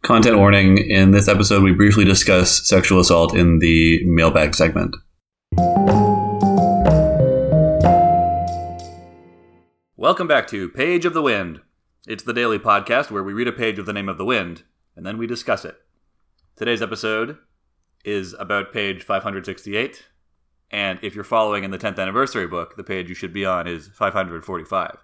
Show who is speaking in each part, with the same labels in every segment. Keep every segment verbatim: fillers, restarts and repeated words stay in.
Speaker 1: Content warning, in this episode we briefly discuss sexual assault in the mailbag segment. Welcome back to Page of the Wind. It's the daily podcast where we read a page of The Name of the Wind, and then we discuss it. Today's episode is about page five hundred sixty-eight, and if you're following in the tenth anniversary book, the page you should be on is five hundred forty-five.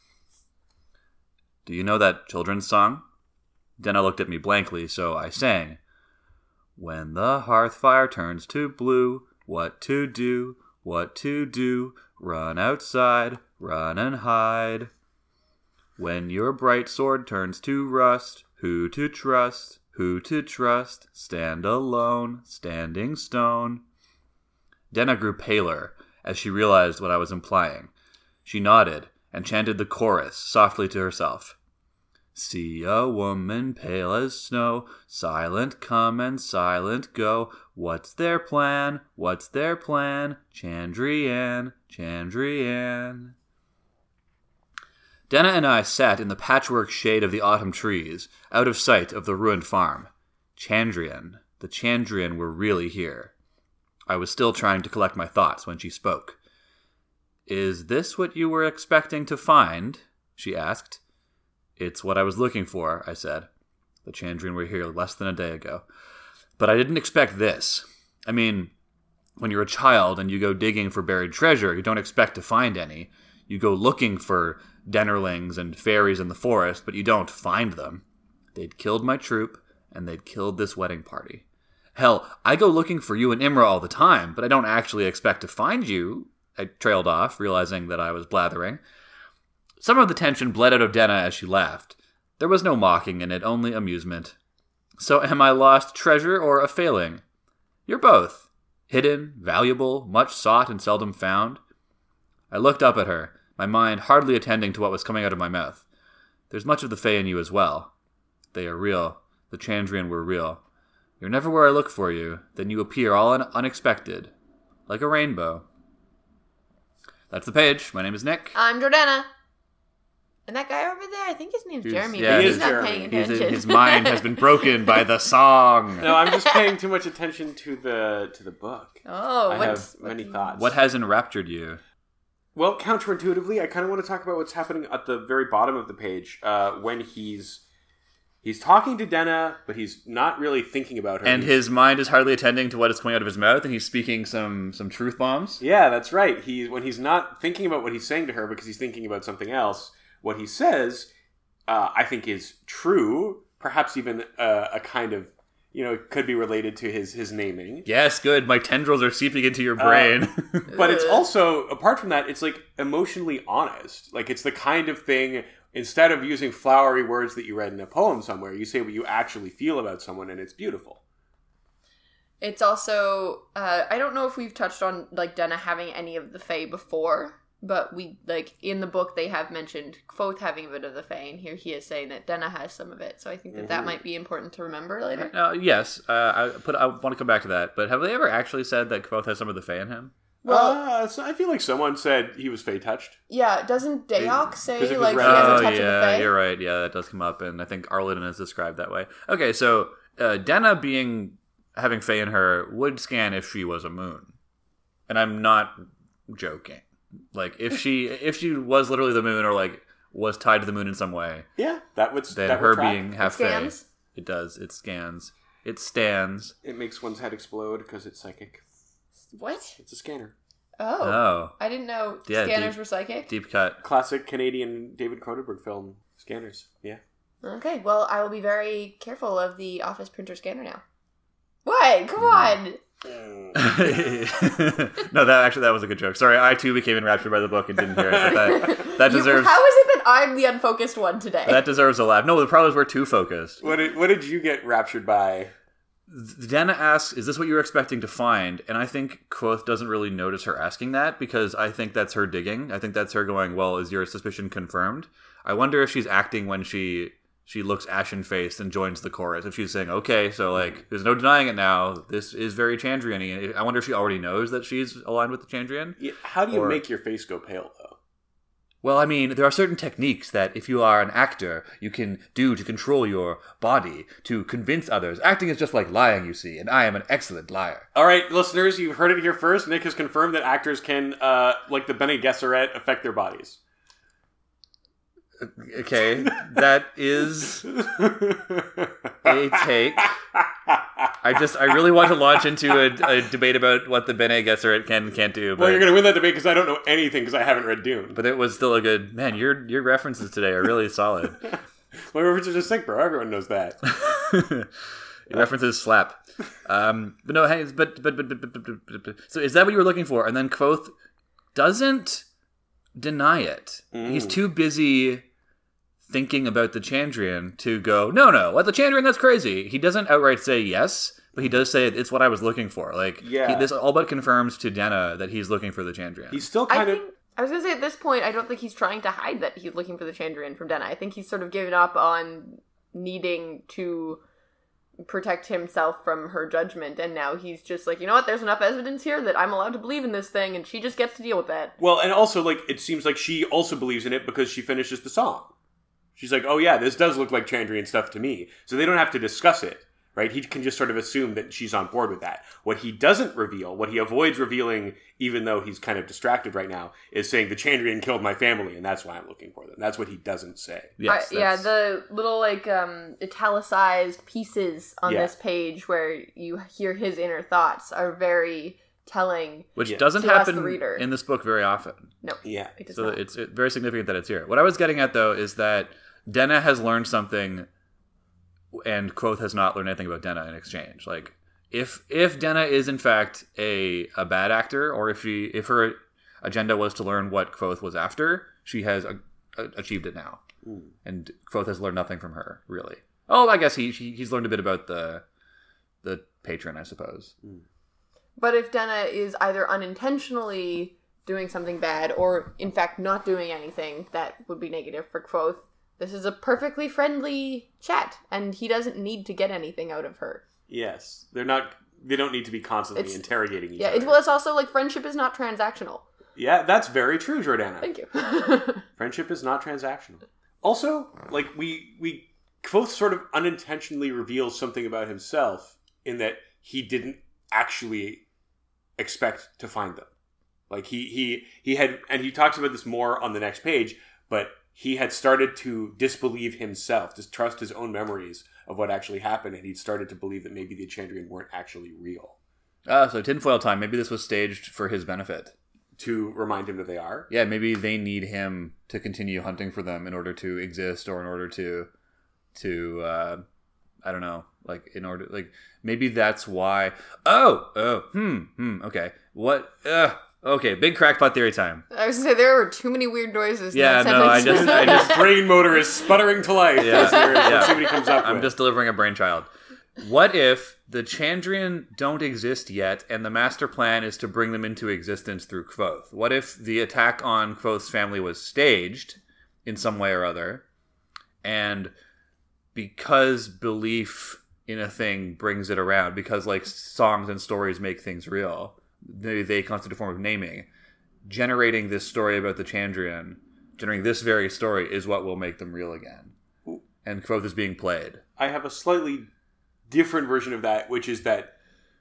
Speaker 1: Do you know that children's song? Denna looked at me blankly, so I sang. When the hearth fire turns to blue, what to do, what to do, run outside, run and hide. When your bright sword turns to rust, who to trust, who to trust, stand alone, standing stone. Denna grew paler as she realized what I was implying. She nodded and chanted the chorus softly to herself. See a woman pale as snow, silent come and silent go. What's their plan? What's their plan? Chandrian, Chandrian. Denna and I sat in the patchwork shade of the autumn trees, out of sight of the ruined farm. Chandrian, the Chandrian were really here. I was still trying to collect my thoughts when she spoke. Is this what you were expecting to find? She asked. It's what I was looking for, I said. The Chandrian were here less than a day ago. But I didn't expect this. I mean, when you're a child and you go digging for buried treasure, you don't expect to find any. You go looking for Dennerlings and fairies in the forest, but you don't find them. They'd killed my troop, and they'd killed this wedding party. Hell, I go looking for you and Imra all the time, but I don't actually expect to find you. I trailed off, realizing that I was blathering. Some of the tension bled out of Denna as she laughed. There was no mocking in it, only amusement. So am I lost treasure or a failing? You're both. Hidden, valuable, much sought and seldom found. I looked up at her, my mind hardly attending to what was coming out of my mouth. There's much of the Fae in you as well. They are real. The Chandrian were real. You're never where I look for you. Then you appear all un- unexpected. Like a rainbow. That's the page. My name is Nick.
Speaker 2: I'm Jordana. And that guy over there, I think his name's
Speaker 1: He's,
Speaker 2: Jeremy,
Speaker 1: yeah,
Speaker 2: but he's
Speaker 1: he's
Speaker 2: not
Speaker 3: Jeremy.
Speaker 2: paying
Speaker 1: He's
Speaker 2: attention.
Speaker 1: a, his mind has been broken by the song.
Speaker 3: No, I'm just paying too much attention to the to the book.
Speaker 2: oh,
Speaker 3: I
Speaker 2: what's,
Speaker 3: have many
Speaker 2: what
Speaker 3: thoughts.
Speaker 1: What has enraptured you?
Speaker 3: Well, counterintuitively, I kind of want to talk about what's happening at the very bottom of the page uh, when he's he's talking to Denna, but he's not really thinking about her.
Speaker 1: And
Speaker 3: He's-
Speaker 1: his mind is hardly attending to what is coming out of his mouth, and he's speaking some, some truth bombs.
Speaker 3: Yeah, that's right. He when he's not thinking about what he's saying to her because he's thinking about something else, what he says, uh, I think, is true. Perhaps even uh, a kind of, you know, it could be related to his his naming.
Speaker 1: Yes, good. My tendrils are seeping into your brain.
Speaker 3: Uh, but it's also, apart from that, it's like emotionally honest. Like it's the kind of thing, instead of using flowery words that you read in a poem somewhere, you say what you actually feel about someone, and it's beautiful.
Speaker 2: It's also, uh, I don't know if we've touched on, like, Denna having any of the Fae before, but we, like, in the book they have mentioned Kvothe having a bit of the Fae, and here he is saying that Denna has some of it, so I think that mm-hmm. that might be important to remember later.
Speaker 1: uh, yes, uh, I put. I want to come back to that, but have they ever actually said that Kvothe has some of the Fae in him?
Speaker 3: Well, uh, so I feel like someone said he was Fae touched.
Speaker 2: Yeah, doesn't Dayak
Speaker 3: Because
Speaker 2: say,
Speaker 3: it was
Speaker 2: like, he
Speaker 3: red.
Speaker 2: has
Speaker 1: Oh,
Speaker 2: a touch of the
Speaker 1: yeah,
Speaker 2: Fae?
Speaker 1: you're right. Yeah, that does come up, and I think Arliden is described that way. Okay, so uh, Denna being having Fae in her would scan if she was a moon, and I'm not joking. Like if she if she was literally the moon, or like was tied to the moon in some way,
Speaker 3: Yeah, that would
Speaker 1: then
Speaker 3: that
Speaker 1: her
Speaker 3: would track.
Speaker 1: being half Fae,
Speaker 2: Scans?
Speaker 1: it does. It scans. It stands.
Speaker 3: It makes one's head explode because it's psychic.
Speaker 2: What?
Speaker 3: It's a scanner.
Speaker 2: Oh.
Speaker 1: Oh,
Speaker 2: I didn't know
Speaker 1: Yeah,
Speaker 2: scanners
Speaker 1: deep-
Speaker 2: were psychic.
Speaker 1: deep cut.
Speaker 3: Classic Canadian David Cronenberg film, Scanners. Yeah.
Speaker 2: Okay, well, I will be very careful of the office printer scanner now. What? Come on!
Speaker 1: No, that actually that was a good joke. Sorry, I too became enraptured by the book and didn't hear it. But that that
Speaker 2: You-
Speaker 1: deserves
Speaker 2: how is it that I'm the unfocused one today?
Speaker 1: that deserves a laugh. No, the problem is we're too focused.
Speaker 3: What did what did you get raptured by?
Speaker 1: Denna asks, "Is this what you were expecting to find?" And I think Kvothe doesn't really notice her asking that because I think that's her digging. I think that's her going, "Well, is your suspicion confirmed?" I wonder if she's acting when she she looks ashen-faced and joins the chorus. If she's saying, "Okay, so like, there's no denying it now. This is very Chandrian-y." I wonder if she already knows that she's aligned with the Chandrian.
Speaker 3: Yeah, how do you
Speaker 1: Or-
Speaker 3: make your face go pale, though?
Speaker 1: Well, I mean, there are certain techniques that if you are an actor, you can do to control your body, to convince others. Acting is just like lying, you see, and I am an excellent liar.
Speaker 3: All right, listeners, you've heard it here first. Nick has confirmed that actors can, uh, like the Bene Gesserit, affect their bodies.
Speaker 1: Okay, that is a take. I just, I really want to launch into a, a debate about what the Bene Gesserit can and can't do. But,
Speaker 3: Well, you're going to win that debate because I don't know anything because I haven't read Dune.
Speaker 1: but it was still a good, man, your your references today are really solid.
Speaker 3: My references are sick, bro. Everyone knows that.
Speaker 1: Your references slap. Um, but no, hey, but but, but, but, but, but, but, but, so is that what you were looking for? And then Kvothe doesn't deny it.
Speaker 3: Mm.
Speaker 1: He's too busy thinking about the Chandrian to go, no, no, what, the Chandrian, that's crazy. He doesn't outright say yes, but he does say it's what I was looking for. Like,
Speaker 3: Yeah.
Speaker 1: he, this all but confirms to Denna that he's looking for the Chandrian.
Speaker 3: He's still
Speaker 2: I
Speaker 3: kind of...
Speaker 2: think I was gonna say at this point, I don't think he's trying to hide that he's looking for the Chandrian from Denna. I think he's sort of given up on needing to protect himself from her judgment, and now he's just like, you know what? There's enough evidence here that I'm allowed to believe in this thing, and she just gets to deal with that.
Speaker 3: Well, and also, like, it seems like she also believes in it because she finishes the song. She's like, oh yeah, this does look like Chandrian stuff to me. So they don't have to discuss it, right? He can just sort of assume that she's on board with that. What he doesn't reveal, what he avoids revealing, even though he's kind of distracted right now, is saying the Chandrian killed my family, and that's why I'm looking for them. That's what he doesn't say.
Speaker 1: yes,
Speaker 2: I, yeah,
Speaker 1: that's-
Speaker 2: the little like um, italicized pieces on
Speaker 3: Yeah.
Speaker 2: this page where you hear his inner thoughts are very telling.
Speaker 1: which
Speaker 3: Yeah.
Speaker 1: doesn't
Speaker 2: To us, the
Speaker 1: happen
Speaker 2: reader.
Speaker 1: in this book very often.
Speaker 2: No,
Speaker 3: Yeah.
Speaker 2: it does
Speaker 1: So
Speaker 2: not.
Speaker 1: it's it, very significant that it's here. What I was getting at, though, is that Denna has learned something, and Kvothe has not learned anything about Denna in exchange. Like, if if Denna is in fact a a bad actor, or if she if her agenda was to learn what Kvothe was after, she has a, a, achieved it now,
Speaker 3: Mm.
Speaker 1: and Kvothe has learned nothing from her, really. Oh, I guess he, he he's learned a bit about the the patron, I suppose.
Speaker 2: But if Denna is either unintentionally doing something bad or, in fact, not doing anything that would be negative for Kvothe, this is a perfectly friendly chat, and he doesn't need to get anything out of her.
Speaker 3: Yes. They're not... They don't need to be constantly
Speaker 2: It's-
Speaker 3: interrogating each
Speaker 2: Yeah,
Speaker 3: other.
Speaker 2: it, well, it's also like friendship is not transactional.
Speaker 3: Yeah, that's very true, Jordana.
Speaker 2: Thank you.
Speaker 3: Friendship is not transactional. Also, like, we... we Kvothe sort of unintentionally reveals something about himself in that he didn't actually expect to find them. Like, he, he, he had... And he talks about this more on the next page, but he had started to disbelieve himself, distrust his own memories of what actually happened, and he'd started to believe that maybe the Chandrian weren't actually real.
Speaker 1: Ah, so tinfoil time. Maybe this was staged for his benefit.
Speaker 3: To remind him that they are.
Speaker 1: Yeah, maybe they need him to continue hunting for them in order to exist, or in order to, to, uh, I don't know, like in order, like maybe that's why. Oh, oh, hmm, hmm. Okay, what? Uh, okay, big crackpot theory time.
Speaker 2: I was gonna say there were too many weird noises. in
Speaker 1: Yeah,
Speaker 2: that
Speaker 1: no, I
Speaker 2: sentence.
Speaker 1: just- I just-
Speaker 3: Brain motor is sputtering to life.
Speaker 1: Yeah,
Speaker 3: Let's hear- let's
Speaker 1: yeah.
Speaker 3: see what he comes up
Speaker 1: I'm
Speaker 3: with.
Speaker 1: just delivering a brainchild. What if the Chandrian don't exist yet, and the master plan is to bring them into existence through Kvothe? What if the attack on Kvothe's family was staged in some way or other, and because belief in a thing brings it around, because like songs and stories make things real, they, they constitute a form of naming, generating this story about the Chandrian, generating this very story is what will make them real again. And Kvothe is being played.
Speaker 3: I have a slightly different version of that, which is that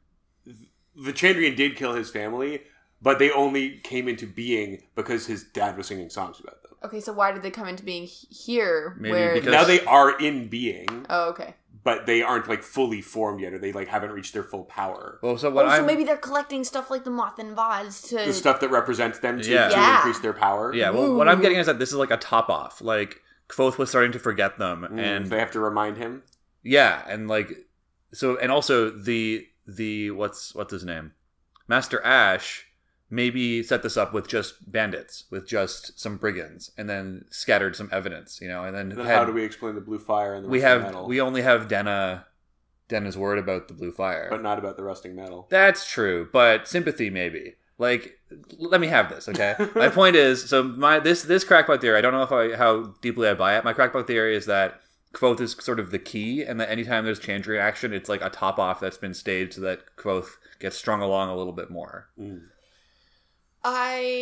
Speaker 3: the Chandrian did kill his family, but they only came into being because his dad was singing songs about them.
Speaker 2: Okay, so why did they come into being he- here?
Speaker 1: Maybe
Speaker 2: where
Speaker 1: because-
Speaker 3: Now they are in being,
Speaker 2: Oh, okay.
Speaker 3: but they aren't like fully formed yet, or they like haven't reached their full power.
Speaker 1: Well, so what
Speaker 2: Oh, so
Speaker 1: I'm,
Speaker 2: maybe they're collecting stuff like the moth and vase to.
Speaker 3: The stuff that represents them to,
Speaker 1: Yeah.
Speaker 3: to
Speaker 2: Yeah.
Speaker 3: increase their power.
Speaker 1: yeah, well, what I'm getting is that this is like a top off. Like Kvothe was starting to forget them,
Speaker 3: Mm,
Speaker 1: and
Speaker 3: they have to remind him.
Speaker 1: yeah, and like so, and also the the what's what's his name, Master Ash. Maybe set this up with just bandits, with just some brigands, and then scattered some evidence, you know, and then,
Speaker 3: Then
Speaker 1: had-
Speaker 3: how do we explain the blue fire and the
Speaker 1: we
Speaker 3: rusting
Speaker 1: have
Speaker 3: metal,
Speaker 1: we only have Denna Denna's word about the blue fire.
Speaker 3: but not about the rusting metal?
Speaker 1: That's true, but sympathy maybe. Like, let me have this, okay? My point is, so my this this crackpot theory, I don't know if I how deeply I buy it. My crackpot theory is that Kvothe is sort of the key, and that anytime there's Chandrian action, it's like a top off that's been staged so that Kvothe gets strung along a little bit more.
Speaker 3: Mm.
Speaker 2: I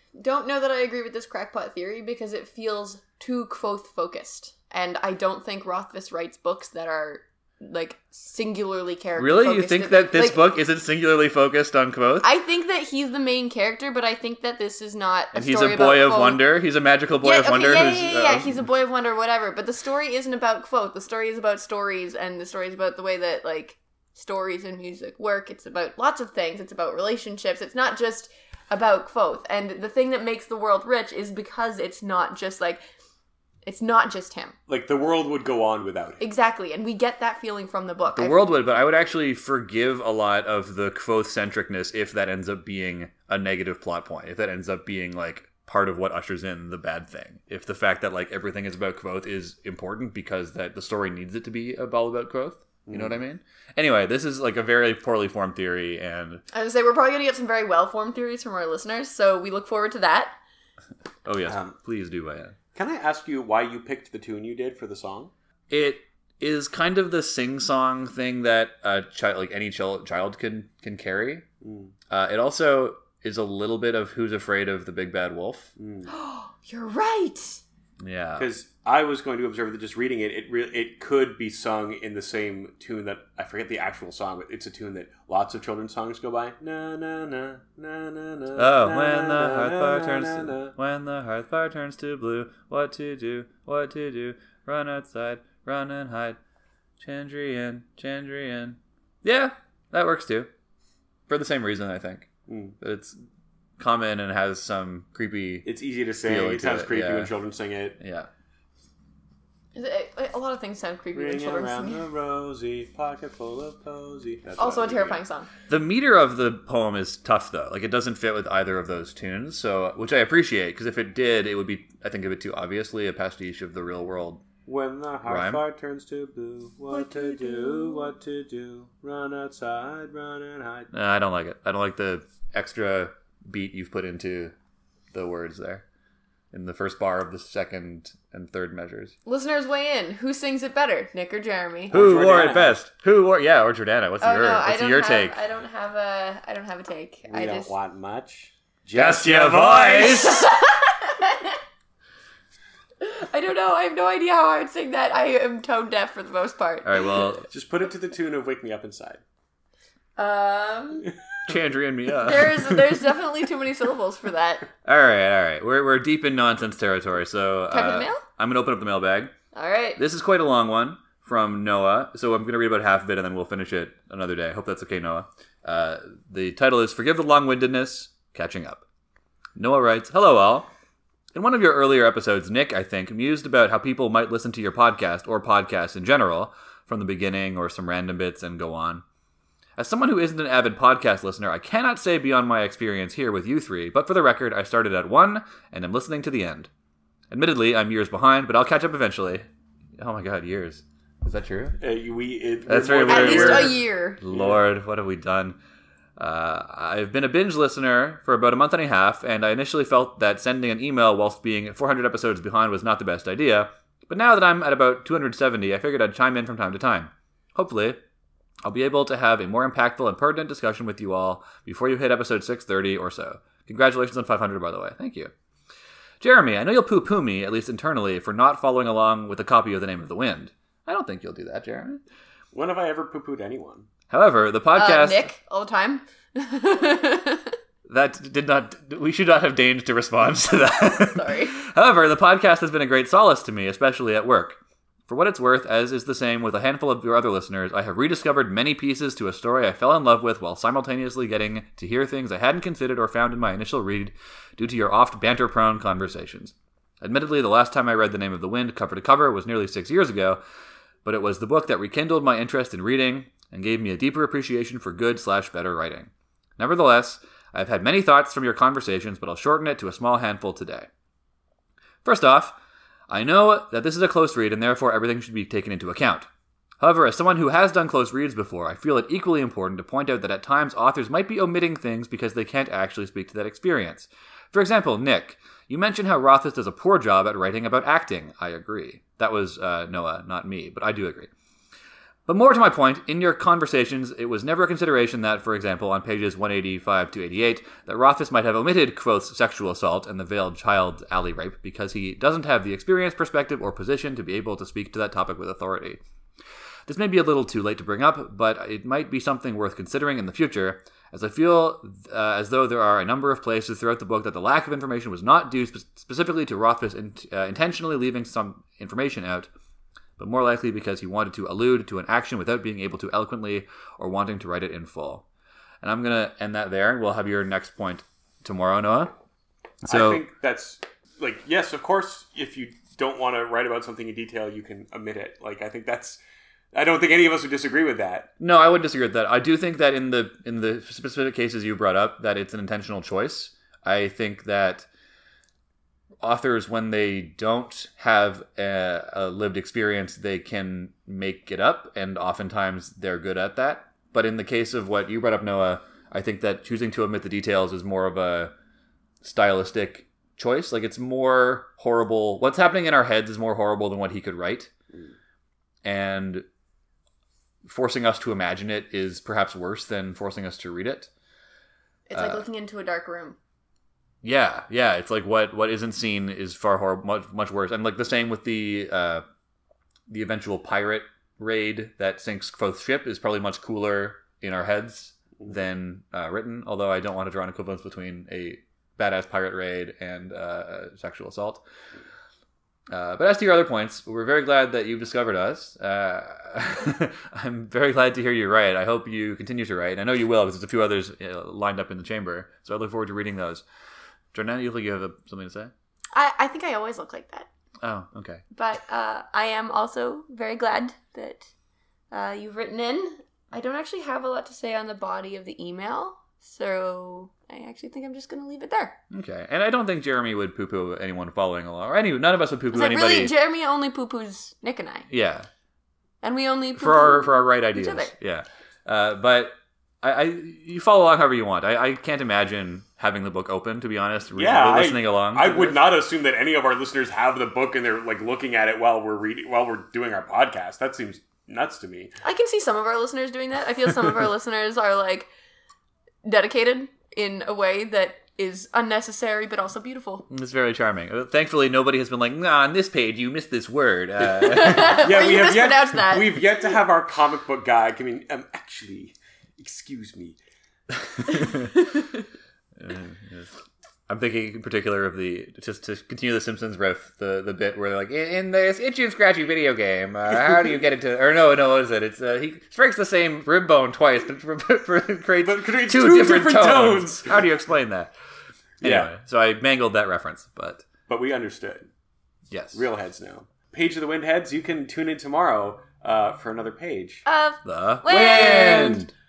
Speaker 2: don't know that I agree with this crackpot theory because it feels too Kvothe focused. And I don't think Rothfuss writes books that are, like, singularly character
Speaker 1: Really?
Speaker 2: focused.
Speaker 1: You think that this
Speaker 2: like,
Speaker 1: book isn't singularly focused on Kvothe?
Speaker 2: I think that he's the main character, but I think that this is not a
Speaker 1: and he's
Speaker 2: story
Speaker 1: a boy
Speaker 2: about
Speaker 1: of
Speaker 2: Kvothe.
Speaker 1: wonder? He's a magical boy
Speaker 2: yeah,
Speaker 1: of
Speaker 2: okay,
Speaker 1: wonder?
Speaker 2: Yeah,
Speaker 1: who's,
Speaker 2: yeah, yeah, yeah.
Speaker 1: uh,
Speaker 2: He's a boy of wonder, whatever. But the story isn't about Kvothe. The story is about stories, and the story is about the way that, like, stories and music work. It's about lots of things. It's about relationships. It's not just about Kvothe. And the thing that makes the world rich is because it's not just, like... It's not just him.
Speaker 3: Like, the world would go on without him.
Speaker 2: Exactly, and we get that feeling from the book.
Speaker 1: The
Speaker 2: I
Speaker 1: world would, but I would actually forgive a lot of the Kvothe-centricness if that ends up being a negative plot point. If that ends up being, like, part of what ushers in the bad thing. If the fact that, like, everything is about Kvothe is important because that the story needs it to be all about Kvothe. You know what I mean? Anyway, this is, like, a very poorly formed theory, and...
Speaker 2: I would say we're probably going to get some very well-formed theories from our listeners, so we look forward to that.
Speaker 1: Oh, yes.
Speaker 3: Um,
Speaker 1: Please do, Ryan.
Speaker 3: Can I ask you why you picked the tune you did for the song?
Speaker 1: It is kind of the sing-song thing that a child, like any child, child can can carry.
Speaker 3: Mm.
Speaker 1: Uh, it also is a little bit of Who's Afraid of the Big Bad Wolf.
Speaker 3: Mm.
Speaker 2: You're right!
Speaker 1: Yeah.
Speaker 3: Because I was going to observe that just reading it, it re- it could be sung in the same tune that, I forget the actual song, but it's a tune that lots of children's songs go by. Na na na na na na.
Speaker 1: Oh,
Speaker 3: na,
Speaker 1: when the
Speaker 3: na,
Speaker 1: hearth fire
Speaker 3: na,
Speaker 1: turns
Speaker 3: na,
Speaker 1: to,
Speaker 3: na.
Speaker 1: when the hearth fire turns to blue, what to do, what to do, run outside, run and hide, Chandrian, Chandrian. Yeah, that works too. For the same reason, I think.
Speaker 3: Mm.
Speaker 1: It's common and has some creepy...
Speaker 3: It's easy to sing.
Speaker 1: Feeling
Speaker 3: It
Speaker 1: to
Speaker 3: sounds
Speaker 1: it,
Speaker 3: creepy
Speaker 1: yeah.
Speaker 3: when children sing it.
Speaker 1: Yeah.
Speaker 2: A lot of things sound creepy when
Speaker 3: Ring
Speaker 2: children
Speaker 3: around
Speaker 2: sing.
Speaker 3: the rosy, pocket full of posy. That's
Speaker 2: Also a
Speaker 3: what I was
Speaker 2: terrifying
Speaker 3: doing.
Speaker 2: song.
Speaker 1: The meter of the poem is tough, though. Like, it doesn't fit with either of those tunes, so which I appreciate, because if it did, it would be, I think, a bit too obviously a pastiche of the real world.
Speaker 3: When the hearth
Speaker 1: Rhyme.
Speaker 3: fire turns to blue, what to do, what to do, run outside, run and hide.
Speaker 1: No, I don't like it. I don't like the extra beat you've put into the words there in the first bar of the second and third measures.
Speaker 2: Listeners weigh in. Who sings it better, Nick or Jeremy?
Speaker 1: Who
Speaker 3: Or
Speaker 1: wore
Speaker 3: Jordana.
Speaker 1: it best? Who wore? Yeah, or Jordana. What's
Speaker 2: Oh
Speaker 1: your
Speaker 2: no, I
Speaker 1: What's
Speaker 2: don't
Speaker 1: your
Speaker 2: have.
Speaker 1: take?
Speaker 2: I don't have a. I don't have a take.
Speaker 3: We
Speaker 2: I
Speaker 3: don't
Speaker 2: just.
Speaker 3: want much.
Speaker 1: Just your voice.
Speaker 2: I don't know. I have no idea how I would sing that. I am tone deaf for the most part.
Speaker 1: All right. Well,
Speaker 3: Just put it to the tune of "Wake Me Up Inside."
Speaker 2: Um,
Speaker 1: Chandri and Mia.
Speaker 2: there's there's definitely too many syllables for that.
Speaker 1: All right, all right. We're we're deep in nonsense territory, so
Speaker 2: Time for the
Speaker 1: uh,
Speaker 2: mail?
Speaker 1: I'm gonna open up the mailbag.
Speaker 2: All right.
Speaker 1: This is quite a long one from Noah, so I'm gonna read about half of it and then we'll finish it another day. Hope that's okay, Noah. Uh, the title is "Forgive the Long-Windedness, Catching Up." Noah writes, "Hello, all. In one of your earlier episodes, Nick, I think, mused about how people might listen to your podcast or podcasts in general from the beginning or some random bits and go on. As someone who isn't an avid podcast listener, I cannot say beyond my experience here with you three, but for the record, I started at one and am listening to the end. Admittedly, I'm years behind, but I'll catch up eventually." Oh my god, years. Is that true?
Speaker 3: Uh, we, it,
Speaker 1: That's
Speaker 3: we're
Speaker 1: very
Speaker 3: more
Speaker 2: At
Speaker 3: than-
Speaker 2: least
Speaker 1: weird.
Speaker 2: a year.
Speaker 1: Lord, what have we done? Uh, I've been a binge listener for about a month and a half, and I initially felt that sending an email whilst being four hundred episodes behind was not the best idea, but now that I'm at about two hundred seventy, I figured I'd chime in from time to time. Hopefully, I'll be able to have a more impactful and pertinent discussion with you all before you hit episode six thirty or so. Congratulations on five hundred, by the way. Thank you. Jeremy, I know you'll poo-poo me, at least internally, for not following along with a copy of The Name of the Wind. I don't think you'll do that, Jeremy.
Speaker 3: When have I ever poo-pooed anyone?
Speaker 1: However, the
Speaker 2: Uh,
Speaker 1: podcast...
Speaker 2: Nick, all the time.
Speaker 1: That did not... We should not have deigned to respond to that.
Speaker 2: Sorry.
Speaker 1: However, the podcast has been a great solace to me, especially at work. For what it's worth, as is the same with a handful of your other listeners, I have rediscovered many pieces to a story I fell in love with while simultaneously getting to hear things I hadn't considered or found in my initial read due to your oft banter-prone conversations. Admittedly, the last time I read The Name of the Wind cover to cover was nearly six years ago, but it was the book that rekindled my interest in reading and gave me a deeper appreciation for good slash better writing. Nevertheless, I've had many thoughts from your conversations, but I'll shorten it to a small handful today. First off, I know that this is a close read and therefore everything should be taken into account. However, as someone who has done close reads before, I feel it equally important to point out that at times authors might be omitting things because they can't actually speak to that experience. For example, Nick, you mentioned how Rothfuss does a poor job at writing about acting. I agree. That was uh, Noah, not me, but I do agree. But more to my point, in your conversations, it was never a consideration that, for example, on pages one eighty-five to eighty-eight, that Rothfuss might have omitted Quoth's sexual assault and the veiled child alley rape because he doesn't have the experience, perspective, or position to be able to speak to that topic with authority. This may be a little too late to bring up, but it might be something worth considering in the future, as I feel uh, as though there are a number of places throughout the book that the lack of information was not due spe- specifically to Rothfuss in- uh, intentionally leaving some information out, but more likely because he wanted to allude to an action without being able to eloquently or wanting to write it in full. And I'm going to end that there, and we'll have your next point tomorrow, Noah. So,
Speaker 3: I think that's, like, yes, of course, if you don't want to write about something in detail, you can omit it. Like, I think that's, I don't think any of us would disagree with that.
Speaker 1: No, I would disagree with that. I do think that in the in the specific cases you brought up, that it's an intentional choice. I think that authors, when they don't have a, a lived experience, they can make it up, and oftentimes they're good at that. But in the case of what you brought up, Noah, I think that choosing to omit the details is more of a stylistic choice. Like, it's more horrible. What's happening in our heads is more horrible than what he could write. Mm. And forcing us to imagine it is perhaps worse than forcing us to read it.
Speaker 2: It's like uh, looking into a dark room.
Speaker 1: Yeah, yeah. It's like what, what isn't seen is far horrible, much much worse. And like the same with the uh, the eventual pirate raid that sinks Quoth's ship is probably much cooler in our heads than uh, written. Although I don't want to draw an equivalence between a badass pirate raid and uh, sexual assault. Uh, but as to your other points, we're very glad that you've discovered us. Uh, I'm very glad to hear you write. I hope you continue to write. I know you will, because there's a few others uh, lined up in the chamber. So I look forward to reading those. Jordan, you think you have a, something to say?
Speaker 4: I, I think I always look like that.
Speaker 1: Oh, okay.
Speaker 4: But uh, I am also very glad that uh, you've written in. I don't actually have a lot to say on the body of the email, so I actually think I'm just going to leave it there.
Speaker 1: Okay. And I don't think Jeremy would poo-poo anyone following along. Or any, none of us would poo-poo
Speaker 4: like,
Speaker 1: anybody.
Speaker 4: Really, Jeremy only poo-poos Nick and I.
Speaker 1: Yeah.
Speaker 4: And we only poo-poo
Speaker 1: for our for our right ideas.
Speaker 4: each other.
Speaker 1: Yeah. Uh, but I, I you follow along however you want. I, I can't imagine having the book open, to be honest. Re-
Speaker 3: yeah,
Speaker 1: listening
Speaker 3: I,
Speaker 1: along.
Speaker 3: I would not assume that any of our listeners have the book and they're like looking at it while we're reading, while we're doing our podcast. That seems nuts to me.
Speaker 4: I can see some of our listeners doing that. I feel some of our listeners are like dedicated in a way that is unnecessary but also beautiful.
Speaker 1: It's very charming. Uh, Thankfully, nobody has been like, nah, on this page you missed this word. Uh,
Speaker 3: yeah, we
Speaker 4: you
Speaker 3: have yet,
Speaker 4: mispronounced that.
Speaker 3: We've yet to have our comic book guy. I mean, um, actually, excuse me.
Speaker 1: uh, yes. I'm thinking in particular of the, just to continue the Simpsons riff, the the bit where they're like, in, in this itchy and scratchy video game, uh, how do you get it to, or no, no, what is it? It's, uh, he strikes the same rib bone twice, but creates,
Speaker 3: but creates
Speaker 1: two,
Speaker 3: two
Speaker 1: different,
Speaker 3: different
Speaker 1: tones.
Speaker 3: tones.
Speaker 1: How do you explain that? Anyway,
Speaker 3: Yeah.
Speaker 1: So I mangled that reference, but...
Speaker 3: But we understood.
Speaker 1: Yes.
Speaker 3: Real heads now. Page of the Wind heads, you can tune in tomorrow uh, for another page.
Speaker 4: Of
Speaker 1: The
Speaker 4: Wind!
Speaker 1: Wind!